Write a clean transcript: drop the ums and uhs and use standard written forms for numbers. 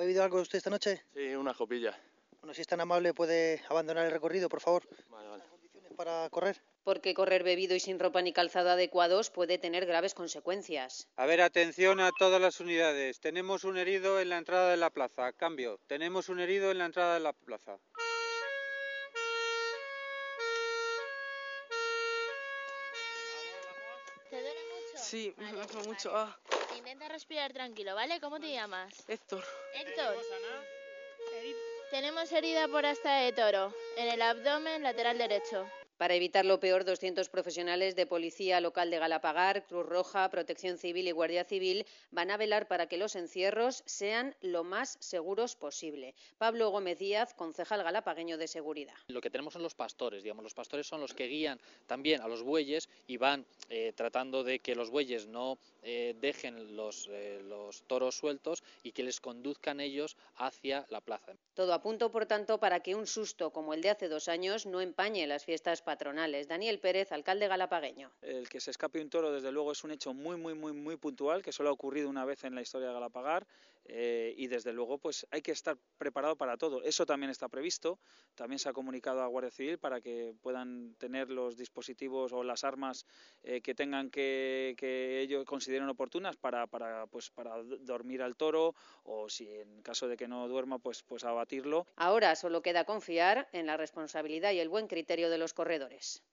bebido algo usted esta noche? Sí, una copilla. Bueno, si es tan amable, ¿puede abandonar el recorrido, por favor? Vale. ¿Condiciones para correr? Porque correr bebido y sin ropa ni calzado adecuados puede tener graves consecuencias. A ver, atención a todas las unidades. Tenemos un herido en la entrada de la plaza. Cambio. Tenemos un herido en la entrada de la plaza. ¿Te duele mucho? Sí, vale, me duele mucho. Vale. Intenta respirar tranquilo, ¿vale? ¿Cómo te llamas? Héctor. Héctor. Tenemos herida por asta de toro en el abdomen lateral derecho. Para evitar lo peor, 200 profesionales de Policía Local de Galapagar, Cruz Roja, Protección Civil y Guardia Civil van a velar para que los encierros sean lo más seguros posible. Pablo Gómez Díaz, concejal galapagueño de Seguridad. Lo que tenemos son los pastores, los pastores son los que guían también a los bueyes y van tratando de que los bueyes no dejen los toros sueltos y que les conduzcan ellos hacia la plaza. Todo a punto, por tanto, para que un susto como el de hace 2 años no empañe las fiestas patronales. Daniel Pérez, alcalde galapagueño. El que se escape un toro, desde luego, es un hecho muy puntual, que solo ha ocurrido una vez en la historia de Galapagar, y desde luego pues hay que estar preparado para todo. Eso también está previsto, también se ha comunicado a Guardia Civil para que puedan tener los dispositivos o las armas que tengan que ellos consideren oportunas para dormir al toro, o si en caso de que no duerma pues abatirlo. Ahora solo queda confiar en la responsabilidad y el buen criterio de los corredores.